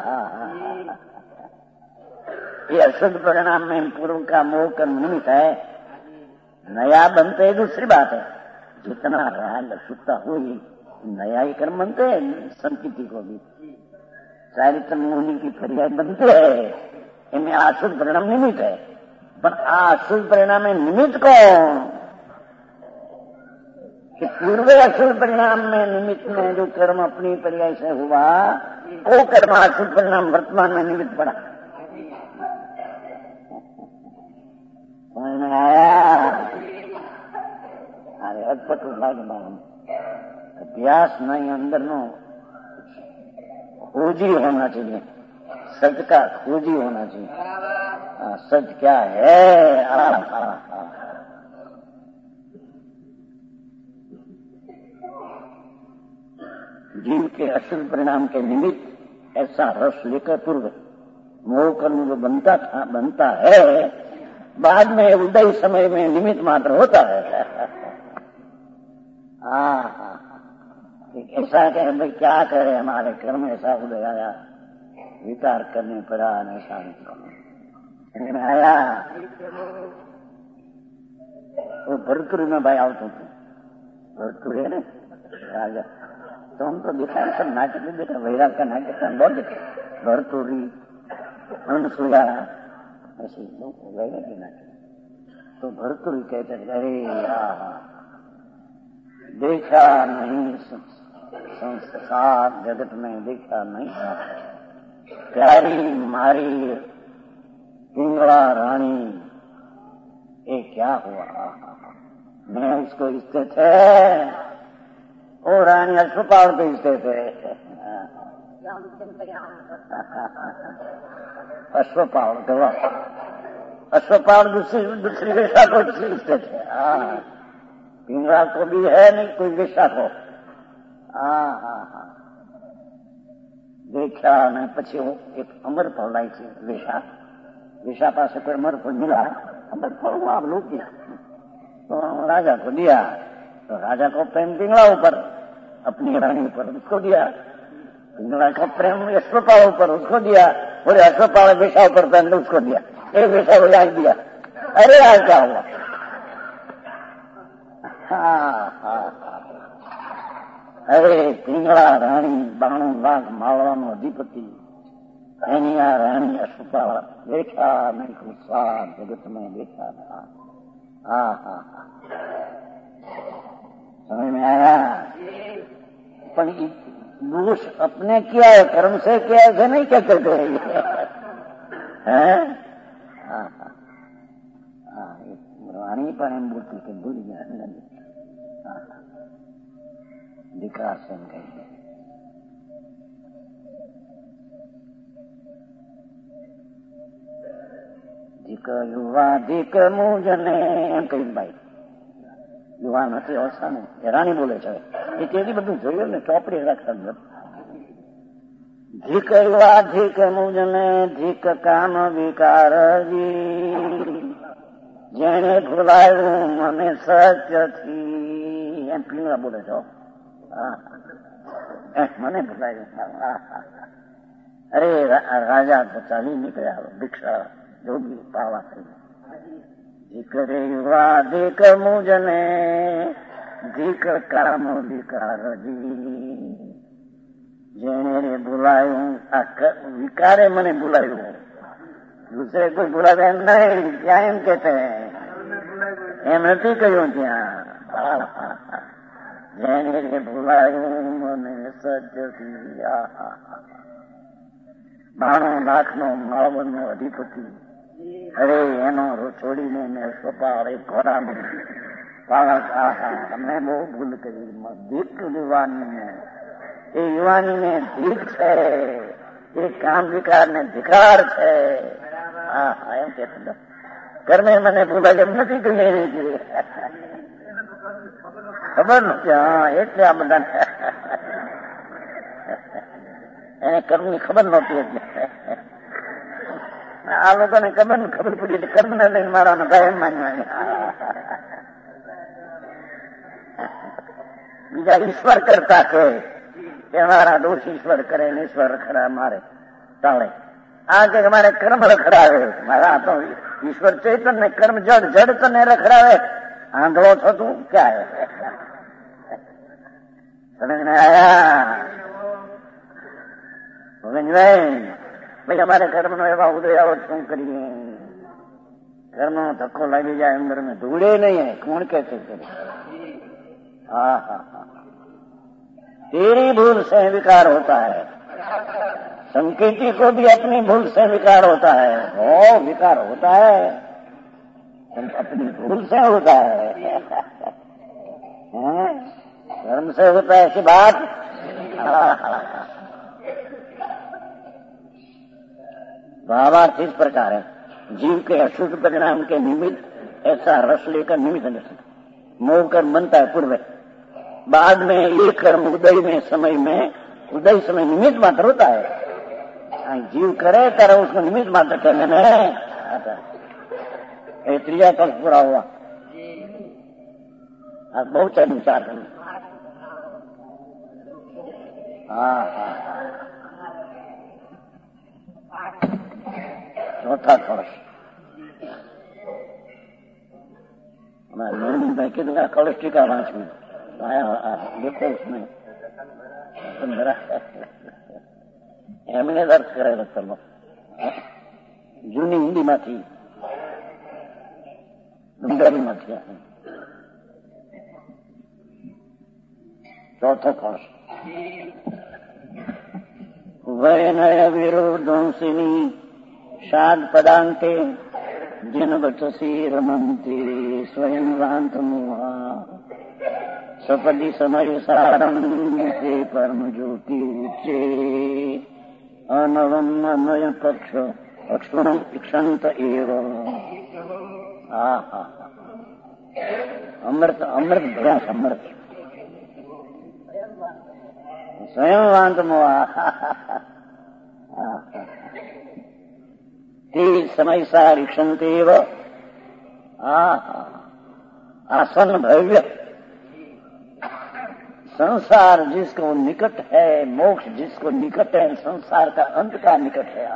ये अशुद्ध परिणाम में पूर्व का मोह कर्म निमित्त है, नया बनते दूसरी बात है। जितना राग अशुद्धता हुई नया ही कर्म बनते हैं। संस्कृति को भी चारित्र मुनि की पर्याय बनते है, इनमें अशुद्ध परिणाम निमित्त है। पर अशुद्ध परिणाम में निमित्त कौन कि पूर्व अशुद्ध परिणाम में निमित्त में जो कर्म अपनी पर्याय से हुआ, वो कर्म अशुद्ध परिणाम वर्तमान में निमित्त पड़ा। समझ में आया? अरे अटपट अभ्यास नहीं, अंदर नो खोजी होना चाहिए, सच का खोजी होना चाहिए। सच क्या है? जीव के अशुद्ध परिणाम के निमित्त ऐसा रस लेकर पूर्व मोह कर्म जो बनता है, बाद में उदय समय में निमित्त मात्र होता है। ऐसा कहे भाई क्या करे, हमारे कर्म ऐसा उदय आया, विकार करने पड़ा, ऐसा आया। वो भरतपुरी में भाई आवतो थे, भरतपुरी है ना राजा, तो हम तो देखा सब नाटक में देखा, वैराग का नाटक बहुत देखा, भरतपुरी अनसुया ऐसे वैराग के नाटक। तो भरतपुरी कहते अरे देखा नहीं संसार जगत में, देखा नहीं प्यारी मारी पिंगला रानी, ये क्या हुआ? मैं उसको स्थित है, वो रानी अश्वपाल पे स्थित है। अश्वपाल गवा, अश्वपाल दूसरी वेशा को स्थित है। पिंगला को भी है नहीं कोई वेशा को। देखा ने પછી એક અમર ફળ લાવી છે વેશા પાસે કોઈ અમર ફળ मिला, अमर फल वो आप लोग तो राजा को दिया, तो राजा को प्रेम पिंगला ऊपर, अपनी रानी पर उसको दिया, पिंगला का प्रेम अश्वपाल ऊपर उसको दिया, बोले अश्वपाल वेशा ऊपर पहन उसको दिया, एक वेशा को याद दिया। अरे आज क्या हुआ? अरे पिंगला रानी 92 लाख मालवानो अधिपति, एनी आ रानी अश्वपाल देखा नहीं संसार जगत में, देखा था। समझ में आया? पर दोष अपने किया है, कर्म से किया, ऐसे नहीं कहते थे रानी पर हम बोलती के भूल गया विकास से कही जिक युवा जिक मुझने कही भाई યુવાન હતી અવસ્થા ને રાણી બોલે છે એ તેથી બધું જોયું ને ચોપડી રાખતા ધીક યુવા ધીક મુજને ધીક કામ વિકારજી જેને ભૂલાયું મને સત્યથી એમ પીણા બોલે છો મને ભૂલાયું અરે રાજા તો ચાલી નીકળ્યા ભિક્ષા જોગી પાવા થઈ ધીક રે યુવા ધીક મુજને ધીક કામ વિકારજી જેને રે બોલાયું આ વિકારે મને બોલાયું દૂસરે કોઈ બોલાવે એમ નહીં ત્યાં એમ કે એમ નથી કહ્યું ત્યાં જેને રે બોલાયું મને સજ્જથી 92 લાખનો માળવનનો અધિપતિ અરે એનો છોડીને મેં સ્વપાળ એક ઘોડાનું પાળક તમે બહુ ભૂલ કરી દીક યુવાનીને એ યુવાનીને દીક છે એ કામ વિકાર ને ધિકાર છે એમ કે કર્મે મને ભૂલાય એમ નથી કહ્યું ખબર નથી એટલે આ બધા એને કર્મ ની ખબર નહોતી એટલે આ લોકોને ખબર પડી એટલે કર્મ ને લઈને મારા ભાઈ એમ માનવા બીજા ઈશ્વર કરતા કહે કે મારા દોષ ઈશ્વર કરે ને ઈશ્વર રખડા મારે ચાલે આ કે મારે કર્મ રખડાવે મારા તો ઈશ્વર ચેતન ને કર્મ જડ જડ તને રખડાવે આંધળો છો તું ક્યાં સમજને આયા ભાઈ અમારે કર્મ નો એવા ઉદય આવો શું કરીએ કર્મ નો ધક્કો લાગી જાય અંદર में धूड़े नहीं है कौन कैसे करे तेरी भूल से विकार होता है संकेती को भी अपनी भूल से विकार होता है विकार होता है अपनी भूल से होता है कर्म से होता है ऐसी बात भावार्थ इस प्रकार है जीव के अशुद्ध परिणाम के निमित्त ऐसा रस लेकर निमित्त मोह कर्म बनता है पूर्व बाद में ये कर्म उदय समय निमित्त मात्र होता है जीव करे तरह उसको निमित्त मात्र करने में त्रिया कल्प पूरा हुआ आज बहुत है विचार करना चौथा कलश मैं कह दूंगा कलश टीका 5 में देखो उसमें એમને દર્દ કરેલો ચલો જૂની હિન્દીમાંથી બંગાળીમાંથી ચોથો કળશ વયનય વિરોધંસિની શાદ પદાંતે જનવચસી રમંતે સ્વયં વાંતમોહા સપદી સમય સારમ તે પરમ જ્યોતિ ઉચ્ચે અનવમ અનય પક્ષ અક્ષુણમ ઈક્ષંત એવ અમૃત અમૃત ભ્યાસ અમૃત સ્વયં વાંતમોહા તે સમય સાર ઈક્ષંત એવ આસન ભવ્ય संसार जिसको निकट है मोक्ष जिसको निकट है संसार का अंत का निकट है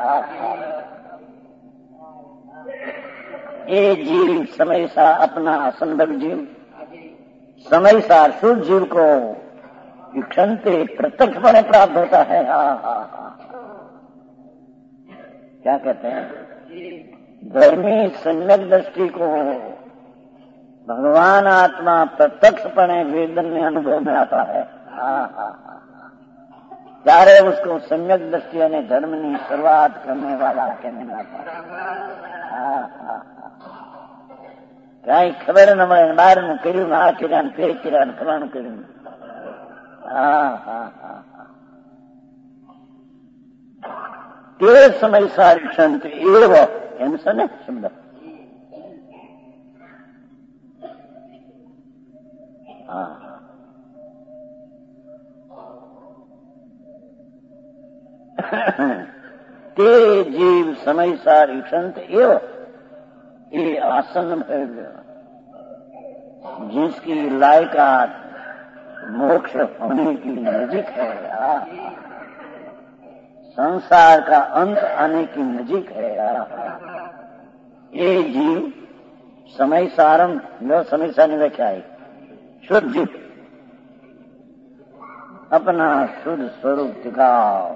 ये जीव समय सा अपना असंभव जीव समय सार शुद्ध जीव को क्षणते प्रत्यक्षपणे प्राप्त होता है क्या कहते हैं धर्मी सम्यक दृष्टि को भगवान आत्मा प्रत्यक्षपणे वेदन में अनुभव में आता है ત્યારે उसको सम्यक दृष्टि અને ધર્મની શરૂઆત કરने वाला कहने आता કઈ ખબર ન મળે બહારનું કર્યું આ કર્યા તે કર્યા ફલાણું કર્યું તે સમય સારી ક્ષંત એવ એમ છે ને શબ્દ ते जीव समय सार ईक्षंत एव ये आसन भय जिसकी लायकात मोक्ष होने की नजीक है, संसार का अंत आने की नजीक है, ये जीव समय सारम न समय सार में क्या है? शुद्ध जीव अपना शुद्ध स्वरूप दिखाओ,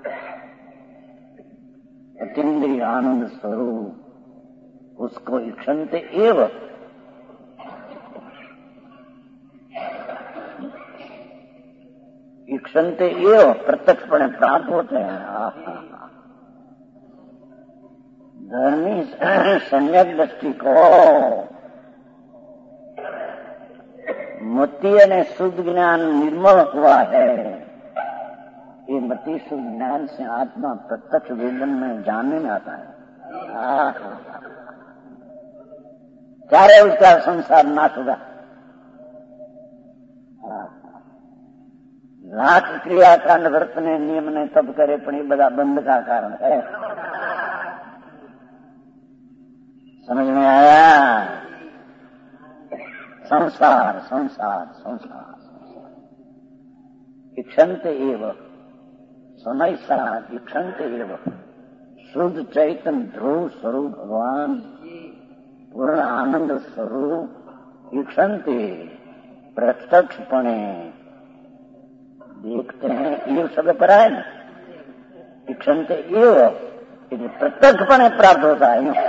अतीन्द्रिय आनंद स्वरूप, उसको इक्षंते एव इक्षंते एव प्रत्यक्षपणे प्राप्त होते हैं। धर्मी सम्यक दृष्टि को मति અને शुद्ध ज्ञान निर्मल हुआ है। ये मति शुद्ध ज्ञान से आत्मा प्रत्यक्ष वेदन में जानने में आता है। ત્યારે उसका संसार नाश होगा। लाख क्रियाकांड व्रत ने नियम ने तब करे पण ये બધા बंध का कारण है। समझ में आया? संसार संसार संसार इक्षंत एव समय सार इक्षंत एव शुद्ध चैतन्य ध्रुव स्वरूप भगवान पूर्ण आनंद स्वरूप इक्षंते प्रत्यक्षपणे देखते हैं। ये शब्द पर है ना, इक्षंते एव प्रत्यक्षपणे प्राप्त होता है।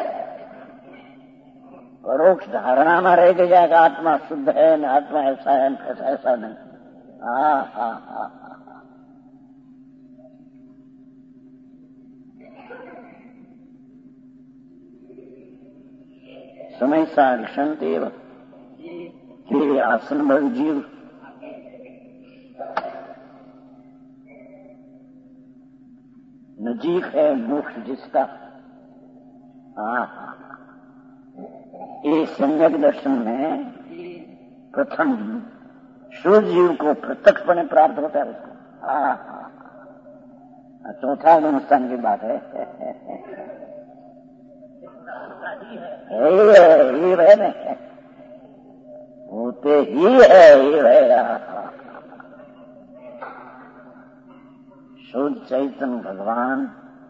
परोक्ष धारणा में रह जाएगा आत्मा शुद्ध है न आत्मा ऐसा है ऐसा नहीं। समय सार क्षंतेव हे आसन भर जीव नजीक है मोक्ष जिसका। ये सम्यक दर्शन में प्रथम शुद्ध जीव को प्रत्यक्षपणे प्राप्त होता है उसको। चौथा अनुष्ठान की बात है। ये है ना, होते ही है ये है। शुद्ध चैतन्य भगवान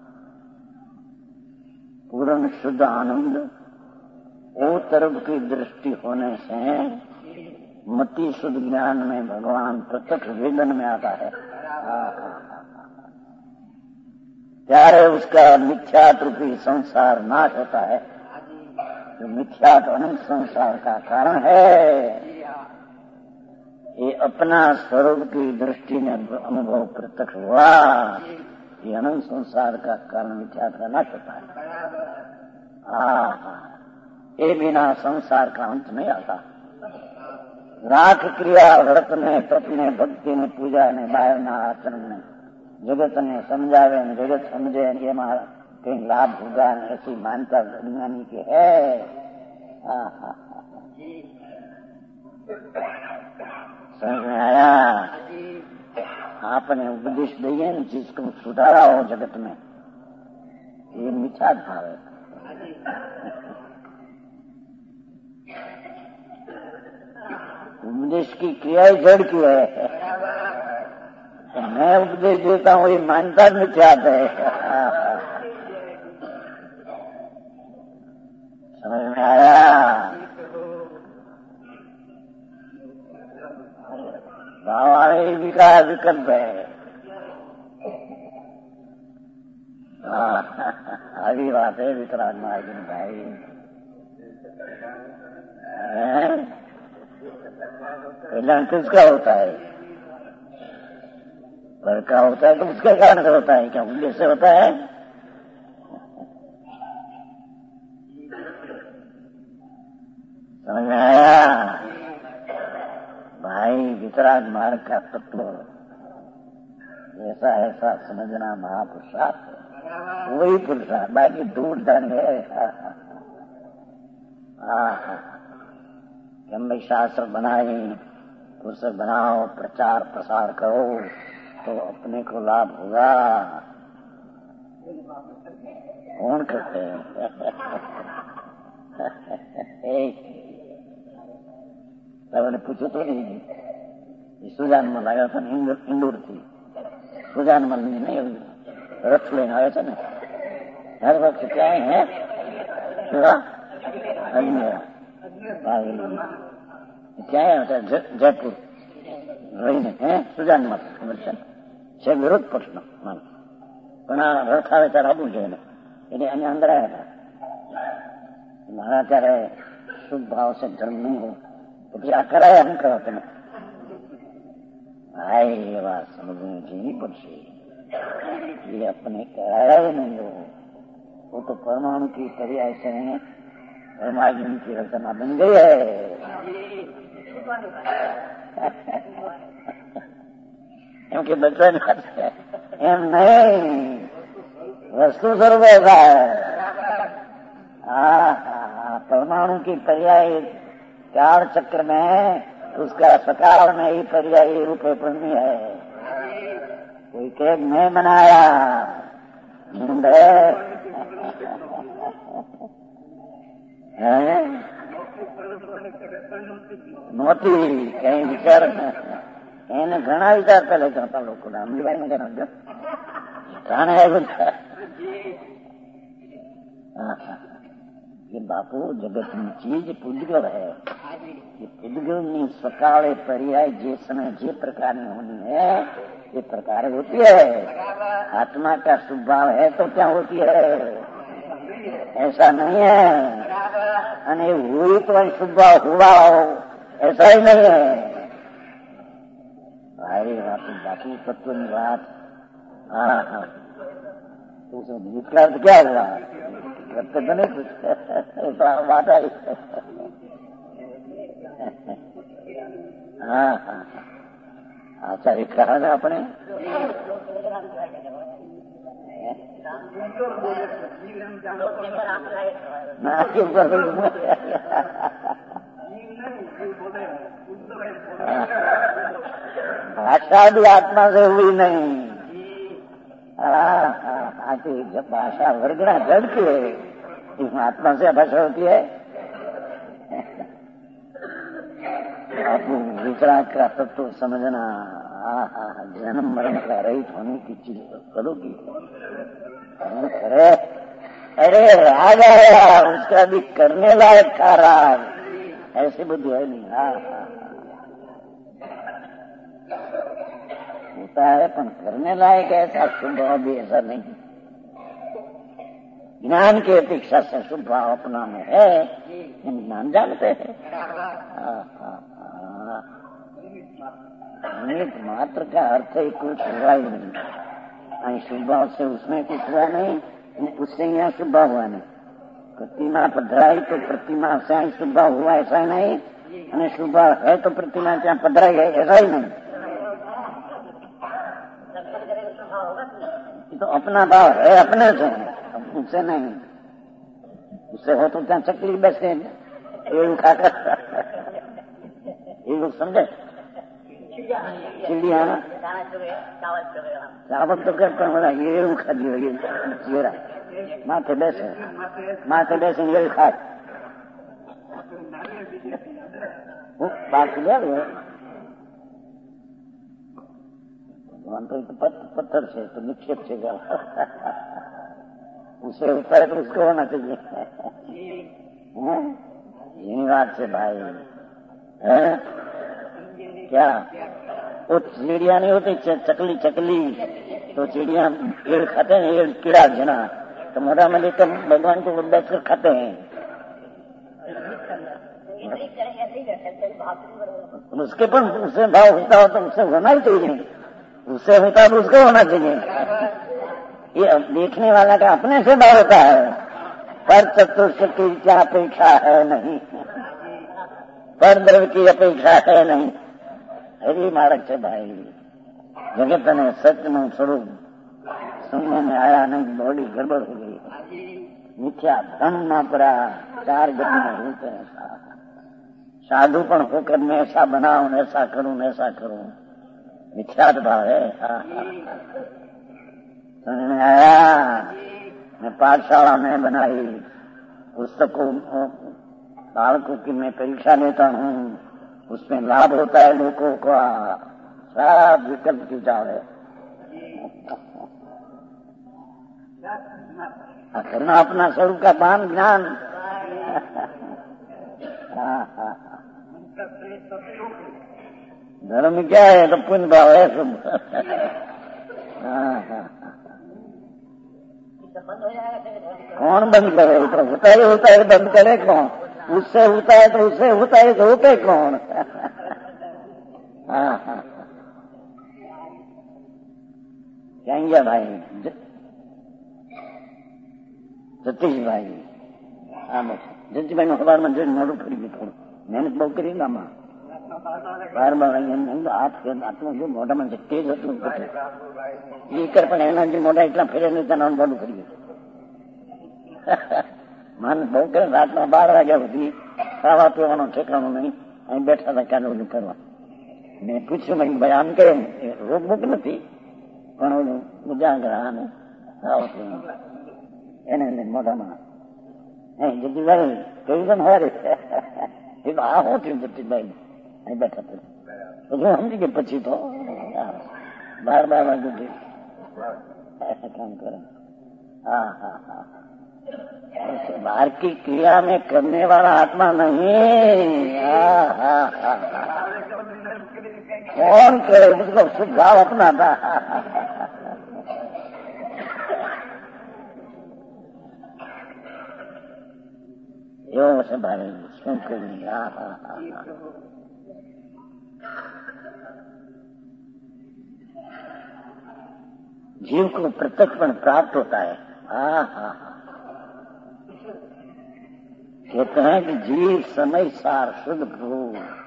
पूर्ण शुद्ध आनंद वो तरफ की दृष्टि होने से मति शुद्ध ज्ञान में भगवान प्रत्यक्ष वेदन में आता है। ત્યારે उसका मिथ्यात्व रूपी संसार नाश होता है। जो मिथ्यात्व अनंत संसार का कारण है, ये अपना स्वरूप की दृष्टि में अनुभव प्रत्यक्ष हुआ। ये अनंत संसार का कारण मिथ्यात्व का नाश होता है। ये बिना संसार का अंत नहीं आता। राख क्रिया व्रत ने तप ने भक्ति ने पूजा ने बाहर ना आचरण ने जगत ने समझावे ने जगत समझे ये मारा कहीं लाभ होगा ने ऐसी मान्यता विज्ञानी की है। समझ में आया? आपने उपदेश दिए न जिसको सुधारा हो जगत में, ये मिथ्या भाव है। उपदेश की क्रिया जड़ की है। मैं उपदेश देता हूँ ये मान्यता मिथ्या है। समझ में आया? हमारे विकार विकल्प है। अभी बात है वितराग मार्जिन भाई। कल्याण किसका होता है? पर का होता है तो उसके कारण से होता है, क्या उद्देश्य से होता है? समझ में आया? भाई वितराग मार्ग का तत्व ऐसा ऐसा समझना महापुरुषार्थ, वही पुरुषार्थ, बाकी दूर धन है। हम शास्त्र बनाए उसे बनाओ, प्रचार प्रसार करो तो अपने को लाभ होगा। कौन करते हैं? मैंने पूछो तो नहीं, सुजान मल आया था इंदौर थी, सुजान मल नहीं रथ लेने आया था ना, हर वक्त क्या है क्या है जयपुर રહીને સુજાનમાં ખબર છે વિરોધ પક્ષનો પણ આ રથ આવે ત્યારે આવવું જોઈએ ને, એટલે અહીંયા અંદર આવ્યા હતા. મારા ત્યારે શુભ ભાવ છે ધર્મ નહીં હોય તો પછી આ કરાયા શું કરો તમે? હા એ વાત સમજણી જીવી પડશે. ये अपने कराया ही नहीं हो, वो तो परमाणु की पर्याय से परमाणु की रचना बन गई है. એમ કે બચવાની વાત છે એમ નહીં, वस्तु स्वरूप ऐसा है. परमाणु की पर्याय काल चक्र में उसका सकाल में ही पर्याय रूप पूर्णी है. कोई केक नहीं बनाया, नोती कहीं विचार એને ઘણા વિચાર પેલા કરતા લોકો અમીરભાઈ ને કહેવાય ये बापू जगत की चीज पुद्गल है. ये पुद्गल ની સકાળે પર્યાય જે समय જે પ્રકારની होनी है ये प्रकार होती है. आत्मा का स्वभाव है तो क्या होती है, ऐसा नहीं है. अने हुई तो स्वभाव हुआ हो, ऐसा ही नहीं है. भाई बापू तत्व की बात. हाँ हाँ तो उसका अर्थ क्या हुआ करते तो नहीं कुछ बात आई. हाँ हाँ आचार्य कहा था अपने भाषा भी आत्मा से हुई नहीं. जब भाषा वर्गना जड़ की है, इसमें आत्मा से भाषा होती है. आपको विचार का तत्व समझना. जन्म मरण का रहित होने की चीज करोगी. अरे राग आया उसका भी करने लायक था राग, ऐसी बुद्धि है नहीं. होता है पर करने लायक ऐसा शुभ भाव भी ऐसा नहीं. ज्ञान की अपेक्षा से शुभ भाव अपना में है, हम ज्ञान जानते हैं. निमित्त मात्र का अर्थ ही कुछ हुआ ही नहीं. शुभ भाव से उसमें कुछ हुआ नहीं, उससे यहाँ शुभ भाव हुआ नहीं. प्रतिमा पधराई तो प्रतिमा से शुभ भाव हुआ ऐसा ही नहीं, અને શુभ भाव है तो प्रतिमा ત્યાં पधराई है ऐसा ही नहीं. तो अपना भाव है अपने से, उससे नहीं. उससे हो तो ત્યાં चकली बैठते એવું खाकर ये लोग समझे. चिड़िया चावल तो करता हमारा ये खा दिया माथे बैसे ये खाए बात ले भगवान तो पत्थर से तो निक्षेप से उसे ऊपर तो उसको होना चाहिए. यही बात से भाई है क्या. वो चिड़िया नहीं होती चकली चकली, तो चिड़िया पेड़ खाते हैं, ये कीड़ा जना तो मोटा में लेकर भगवान को बैठकर खाते हैं. उसके पर उससे भाव होता हो तो उससे होना ही चाहिए, उससे होता है तो उसको होना चाहिए. ये देखने वाला का अपने से भाव होता है, पर चतुर्थ की क्या अपेक्षा है नहीं, पर द्रव्य की अपेक्षा है नहीं. हरी मार्ग से भाई जगत ने सच નું સ્વરૂપ समझ में आया नहीं, बॉडी गड़बड़ हो गई. मिथ्या भ्रम न पड़ा, चार गति में रूप है. साधु पण होकर मैं ऐसा बनाऊं, ऐसा करूं, ऐसा करूं, मिथ्यात्व भाव है। समझ में आया? मैं पाठशाला में बनाई, पुस्तकों बालकों की मैं परीक्षा लेता हूँ, उसमें लाभ होता है लोगों का, सब विकल्प की जाव है। करना अपना स्वरूप का भान ज्ञान। धर्म क्या है? तो पुण्य भाव है सब। कौन बंद करे? तो होता है बंद करे कौन? उससे होता है तो उससे होता है तो होते कौन? कहेंगे भाई सतीश भाई, જતીભાઈ નો સવારમાં જોઈને મોઢું ફરી ગયું. થોડું મહેનત બહુ કરી આમાં બાર આટલું જો મોઢામાં જે તેજ હતું એ કર, પણ એના જે મોઢા એટલા ફેરે નહીં ત્યાં મોઢું ફરી ગયું. મહેનત બહુ કરે. રાતના 12 વાગ્યા સુધી ખાવા પીવાનો ઠેકાણું નહીં, અહીં બેઠા હતા ક્યાં ઓલું કરવા. મેં પૂછ્યું ભાઈ આમ કેમ? રોગ બોક નથી પણ ઓલું ઉજાગરા ને ખાવા પીવાનું એને મોઢામાં જતીભાઈ કહ્યું હારે આ શું થયું? જતીભાઈ અહીં બેઠા પછી સમજી ગયા. પછી તો 12 વાગ્યા काम करें। बाहर की क्रिया में करने वाला आत्मा नहीं। कौन करे? उसको सुझाव अपना था। यो से भाई सुन कर लिया। जीव को प्रत्यक्षपण प्राप्त होता है। कहते हैं कि जीव समय सार शुद्ध प्रभु,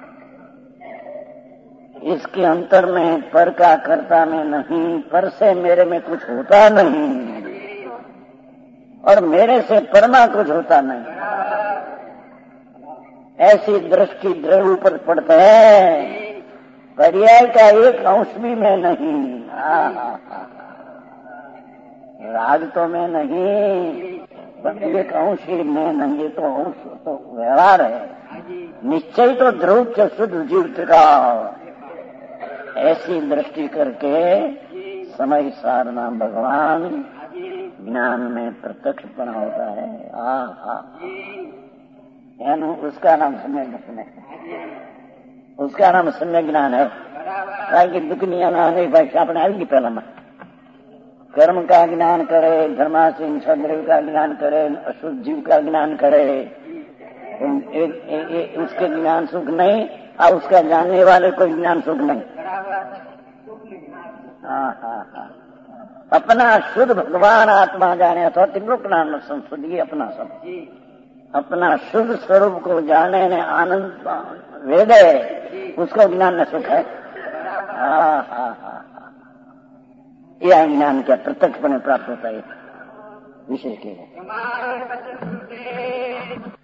इसके अंतर में पर का कर्ता में नहीं, पर से मेरे में कुछ होता नहीं और मेरे से परमा कुछ होता नहीं। ऐसी दृष्टि दृढ़ ऊपर पड़ते हैं, पर्याय का एक अंश भी मैं नहीं। राग तो मैं नहीं, एक अंश ही मैं नहीं, तो अंश तो व्यवहार है। निश्चय तो ध्रुव च शुद्ध जीव का। ऐसी दृष्टि करके समय सार नाम भगवान ज्ञान में प्रत्यक्षपना होता है। यानी उसका नाम सम्यक ज्ञान, उसका नाम सम्यक ज्ञान है। कि दुखनिया ना है भाई अपने आएगी पहला में कर्म का ज्ञान करे, धर्मासीन सद्रव का ज्ञान करे, अशुद्ध जीव का ज्ञान करे, उसके ज्ञान सुख नहीं और उसका जानने वाले कोई ज्ञान सुख नहीं। अपना शुद्ध भगवान आत्मा जाने अथवा त्रिलोक नाम संस्कृति अपना सब अपना शुद्ध स्वरूप को जाने ने आनंद वेदे उसको ज्ञान न सुख है। यह ज्ञान क्या प्रत्यक्षपणे प्राप्त होता है विषय के